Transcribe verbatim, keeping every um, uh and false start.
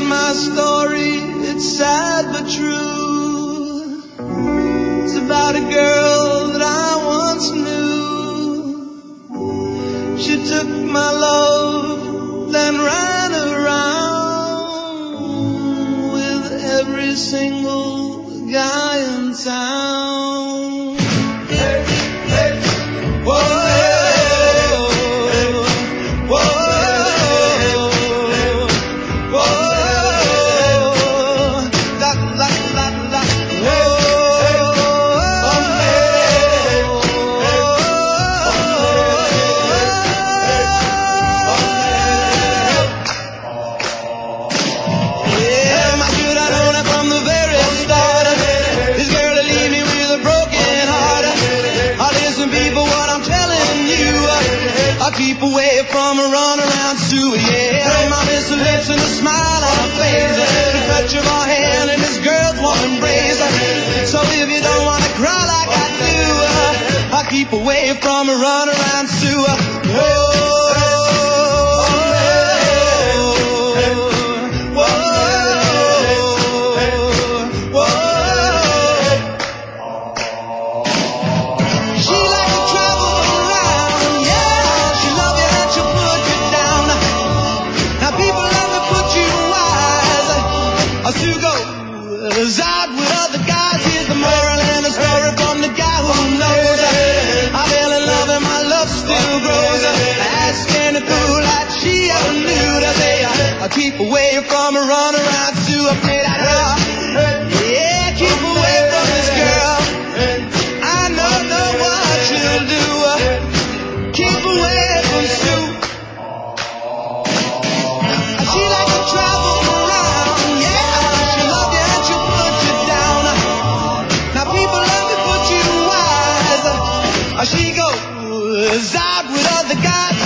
my story, it's sad but true. It's about a girl that I once knew. She took my love, then ran around with every single guy in town. Hey, hey, whoa. Keep away from a runaround Sue, yeah. My missing lips and a smile on her face, the touch of her hand and this girl's warm embrace. So if you don't wanna cry like I do, I'll keep away from a runaround Sue. Whoa. Sue goes out with other guys. Here's the moral and the story from the guy who knows. I fell in love and my love still grows. Asking a fool like she ever knew to say, I'll keep away from a runaround Sue. I played out loud. Yeah, keep away from this girl. I know, know what she'll do. Keep away from Sue. She like to travel around. She goes out with other guys.